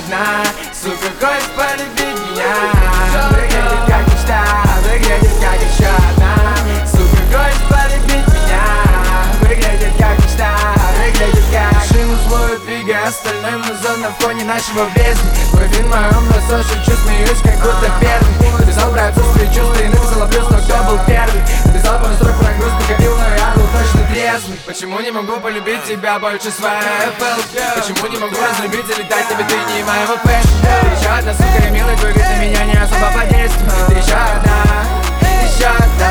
одна, сука, хочет полюбить меня. Выглядит как мечта, выглядит как еще одна, сука, хочет полюбить меня. Выглядит как мечта, выглядит как машину злую двигая, остальной музон на фоне нашего бездны. Кровь в моем носу, шучу, смеюсь, как будто первый. Написал про отсутствие чувств и написал плюс, но кто был первый? Написал пару строк про грусть, покорил, но я был точно трезвый. Почему не могу полюбить тебя больше своей Apple? Почему не могу разлюбить, залетать тебе, ты не моего фэшн? Ты еще одна, сука, и милый, твой вид на меня не особо подействует. Ты еще одна, еще одна,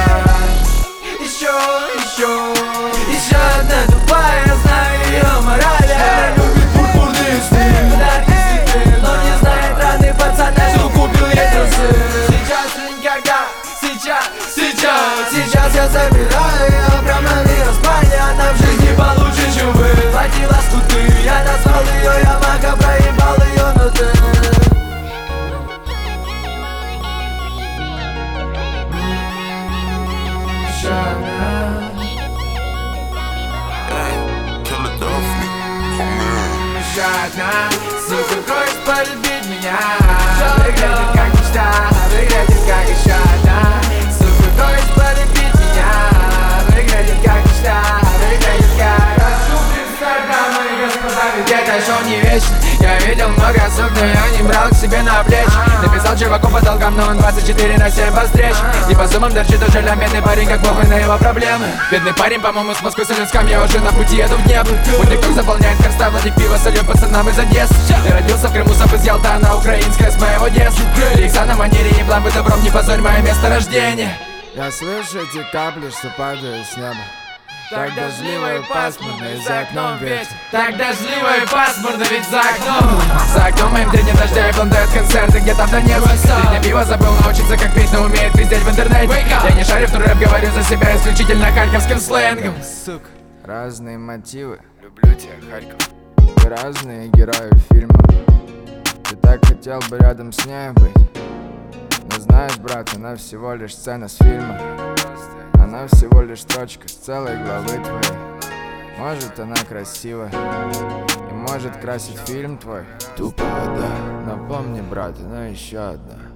еще одна тупая, я знаю ее мораль. Она любит пурпурные сны, наркотики, но не знает раны пацана, что купил ей трусы. Сейчас или никогда, сейчас я забираю ее прямо в ее спальне. Она в жизни получше, чем вы. Платила скуты, я назвал ее Ямака, проебал ее, но ты еще одна, еще одна, сука, хочет полюбить меня. Выглядит как мечта, выглядит как еще одна, сука, хочет полюбить меня. Выглядит как мечта, выглядит как... Прошу представь, дамы и господа, ведь это шоу не вечно. Я видел много сук, но я не брал к себе на плечи. Написал чуваку по долгам, но он 24/7 по встрече. И по суммам торчит уже бедный парень, как похуй на его проблемы. Бедный парень, по-моему, с Москвы, с Ленском, я уже на пути еду в небо. Путников заполняет карста, Владик пиво солью пацанам из Одессы. Я родился в Крыму, сам из Ялта, она украинская с моего детства. Икса на манере, не план бы добром, не позорь мое место рождения. Я слышу эти капли, что падают с неба. Так дождливо и пасмурно, и за окном ветер. Так дождливо и пасмурно, ведь за окном. За окном моим 3 дня дождя и блондает концерты где-то в Донецке. 3 дня пива забыл научиться, как пить, но умеет пиздеть в интернете. Я не шарю в рэп, говорю за себя исключительно харьковским сленгом. Сука, разные мотивы. Люблю тебя, Харьков. И разные герои фильма. Ты так хотел бы рядом с ней быть. Но знаешь, брат, она всего лишь сцена с фильма. Она всего лишь строчка с целой главы твоей. Может, она красива и может красить фильм твой. Тупо вода. Но помни, брат, она еще одна.